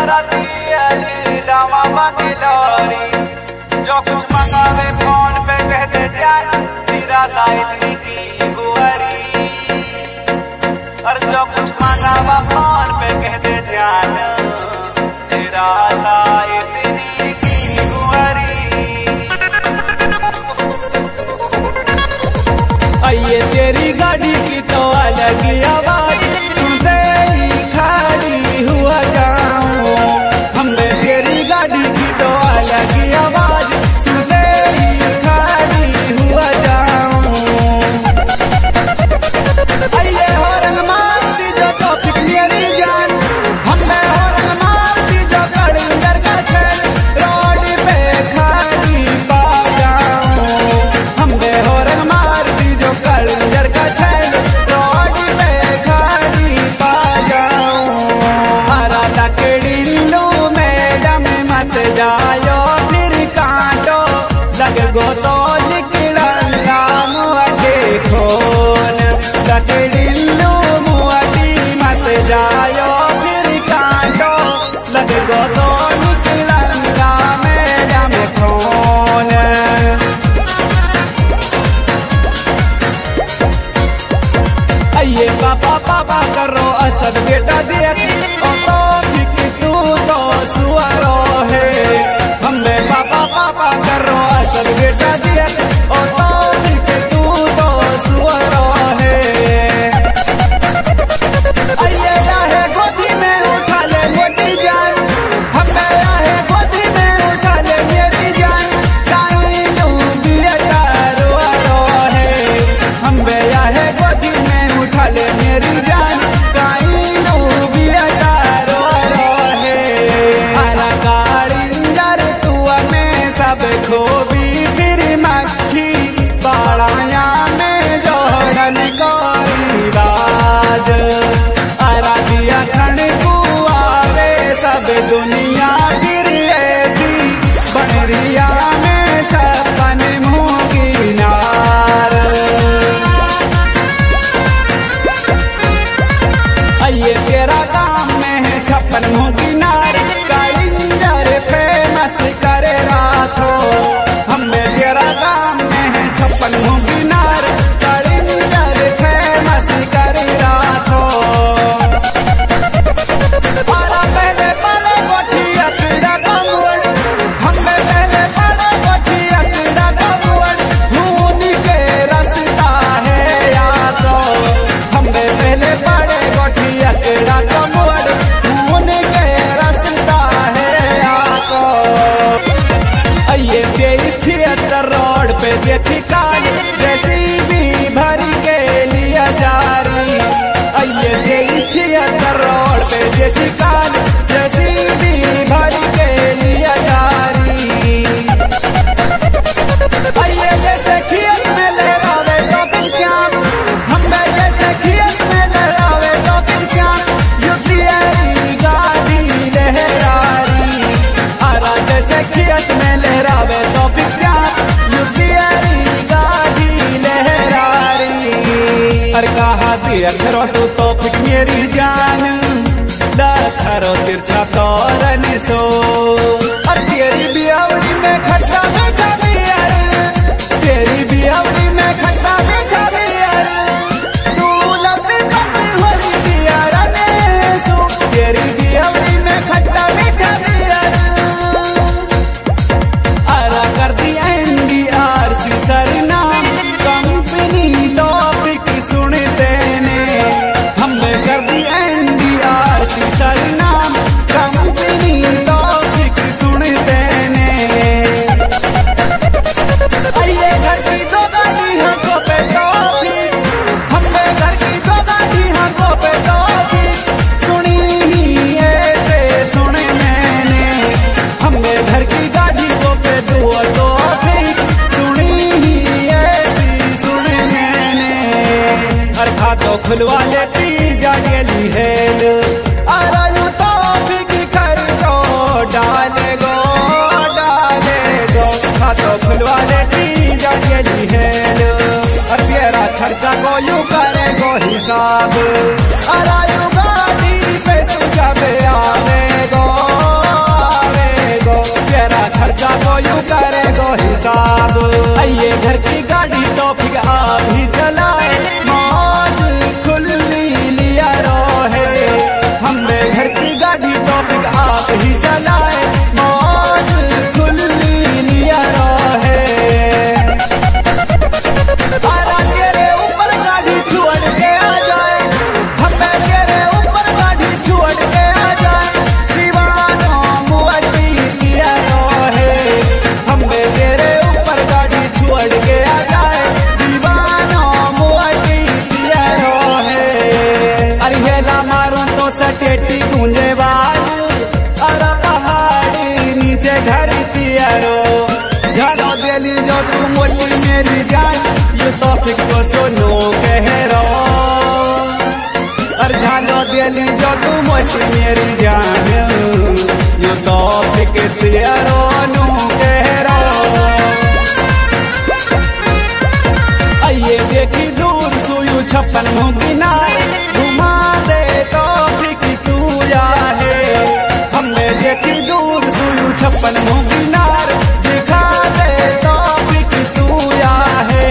राती अली लावा बकलोरी जो कुछ मंगावे फोन पे कहते जान तेरा साइड की गुआरी और जो कुछ मंगावा फोन पे कहते जान तेरा साइड की गुआरी। आइए तेरी गाड़ी की तो अलग आवाज सुनते ही खाली हुआ जाऊं। हमें तेरी गाड़ी की तो अलग आवाज सुनते ही खाली हुआ जाऊं। आइए हॉर्न मारती जो तो मेरी जान हमें हॉर्न मारती जो कड़िंगर का छेद रोड पे खाली पा जाऊं। हमें हॉर्न मारती जो कड़िंगर का छेद रोड पे खाली पा जाऊं। हरा टकड़िल्लू मैडम मत जायो फिर कांटो लग गो तो निकलंगा मुआटे खोन। टकड़िल्लू मुआटी मत जायो फिर कांटो लग गो तो निकलंगा मैडम खोन। आइए पापा पापा करो असद बेटा देख और तो फिक तू तो सुअरो है। हमें पापा पापा करो असद बेटा देख और तो फिक तू तो सुअरो है। आइए आहे गोदी में उठा ले मोटी जान हमें आहे गोदी में उठा ले मेरी जान काई डूबिया तारो है। हमें आहे गोदी में उठा ले मेरी जान काई डूबिया तारो है। हरा काड़िंगर तू में सब खोबी फिर मच्छी बाड़ाया में जोड़न गोरी बाज। अरा दिया खण कुआरे सब दुनिया फिर ऐसी बनरिया में छप्पन मुँह की नार। आइए तेरा काम में है छप्पन मुँह की नार काड़िंगर फेमस करे रातो। हमें तेरा काम में है छप्पन मुँह की नार काड़िंगर फेमस करे रातो। हमारा पहले पड़े गोठिया कीड़ा कमुअन हमें पहले पड़े गोठिया कीड़ा कमुअन खून के रस्ता है या तो। हमें पहले पड़े गोठिया कीड़ा कमुअन खून के रस्ता है या तो। आइए 2376 रोड पे देखी काल जैसी भी भरी के लिया जारी। आइए 2376 रोड पे देखी काल जैसी भी भरी के लिया जारी। आइए जैसे खेत में लहरावे तो फिर श्याम हमें जैसे खेत में लहरावे तो फिर श्याम युतियारी गाड़ी लहरारी। आरा जैसे खेत में लहरावे तो फिर श्याम युतियारी गाड़ी लहरारी। और कहा दिया करो तो फिर मेरी जान खरो तिरछा तोरन सो। और तेरी बियावरी में खट्टा मीठा बियर तेरी बियावरी में खट्टा मीठा बियर तू लग कपी होली बियर ने सो। तेरी बियावरी में खट्टा मीठा बियर आरा कर दी NDRC सरनाम कंपनी टॉपिक सुनते ने। हमने कर दी NDRC सरनाम कंपनी टॉपिक सुनते ने। आइए घर की दो गाड़ी हाथों पे टॉफी हमें घर की दो गाड़ी हाथों पे टॉफी सुनी ही ऐसे सुने मैंने। हमें घर की गाड़ी को पे दो टॉफी सुनी ही ऐसी सुने मैंने। हर खातो खुलवा ले पी जागेली हेल आरायु टॉफी की खर्चो डाले गो खातो खुलवा ले पी जागेली हेल। और तेरा खर्चा को यूं करे गो हिसाब आरायु गाड़ी पे सुझावे आवे गो। साहब। आइए घर की गाड़ी तो फिर अभी चलाए, मौज खुली लिया रोहे। हमें घर की गाड़ी तो फिर आप ही चलाए, मौज खुली लिया रोहे। आरा तेरे ऊपर गाड़ी छोड़ के आ जाए, हमें तेरे ऊपर गाड़ी छोड़ के आ जाए। दीवानों मुअट्टी किया रोहे, हमें तेरे ऊपर गाड़ी छोड़ के आ जाए। दीवानों मुअट्टी किया रोहे। अरे हेला मारूं तो सटेटी गूंजे बाज, अरे पहाड़ी नीचे झरी तियारो। झालो दिली जो तू मोटी मेरी जान, ये तो फिर को सुनो कह रो। और झालो दिली जो तू मोटी मेरी जान, ये तो फिर तियारो नू कह रो। आइए देखी दूर सुयू 56 मुगिनार, घुमा दे तो फिर तू या है। हमें देखी दूर सुयू 56 मुगिनार, दिखा दे तो फिर तू या है।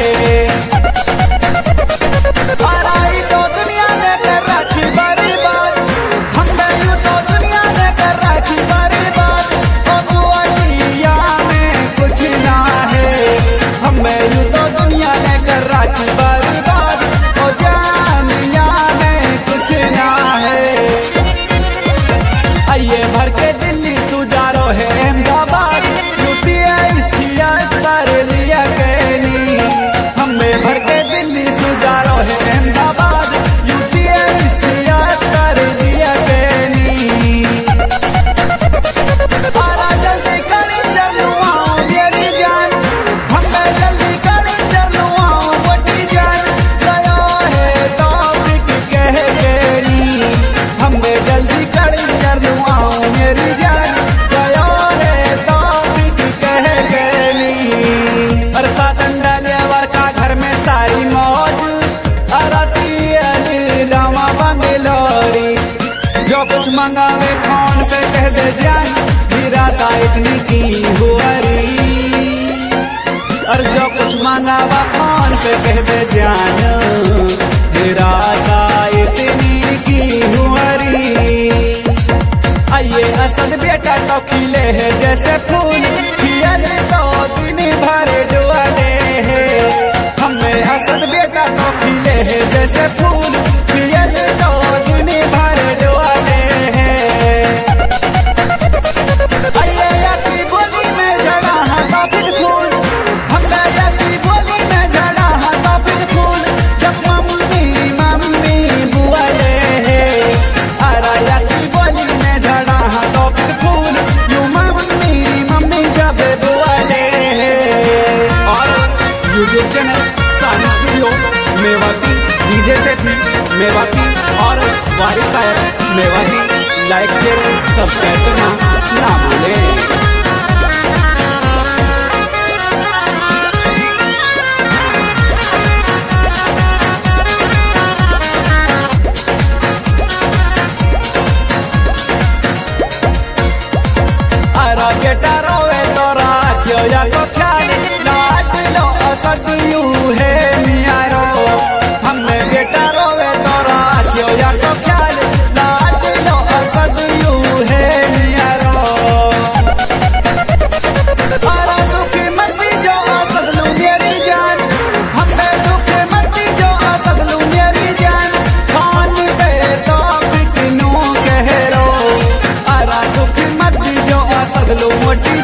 आराई तो दुनिया ने कर रखी बड़ी बात, हमें यूं तो दुनिया ने कर रखी बड़ी बात। ओ बुआलिया में कुछ ना है, हमें यूं तो दुनिया ने कर रखी बड़ी बात। ओ जानिया में कुछ ना है। आइए भर के दिल्ली सुजारो है अहमदाबाद, कर लिया कहनी। हमें भर के दिल्ली सुजारो है अहमदाबाद, कर लिया कहनी। आरा जल्दी करी जलुआओ मेरी जान, हमें जल्दी करी जलुआओ बटी जान। गया है तो फिर कह कहनी, हमें जल्दी करी जलुआओ मेरी जान। गया है तो फिर कह कहनी। और साधन डालेवर का घर में सारी मौज, अरती लावा बंगलोरी। जो कुछ मंगावे फोन पे कह दे जान, निराशा इतनी की हुआरी। और जो कुछ मंगावा फोन पे कह दे जान, निराशा इतनी की हुआरी। आइए असद बेटा तो खिले है जैसे फूल, खिले तो दिन भर डुअले है। हमें असद बेटा तो खिले है जैसे फूल, खिले तो दिन भर डुअले है। आइए याकी बोली में जड़ा है तो फिर फूल, हमें याकी बोली में जड़ा है तो फिर फूल। जब मम्मी मम्मी बुआले है, अरे याकी बोली में जड़ा है तो फिर फूल। यू मम्मी मम्मी जब बुआले है। और YouTube channel Sani studio Mewati, DJ Sethi Mewati और वारिस शायर मेवाती, लाइक शेयर सब्सक्राइब करना ना भूलें। बेटा रोवे तो राखियो या को ख्याल, लाट लो असद यू है मियारो। हमें बेटा रोवे तो राखियो या को ख्याल, लाट लो असद यू है मियारो। आरा दुखी मती जो असद लू मेरी जान, हमें दुखी मती जो असद लू मेरी जान। खान पे तो बिकनू कह रो, आरा दुखी मती जो असद लू मोटी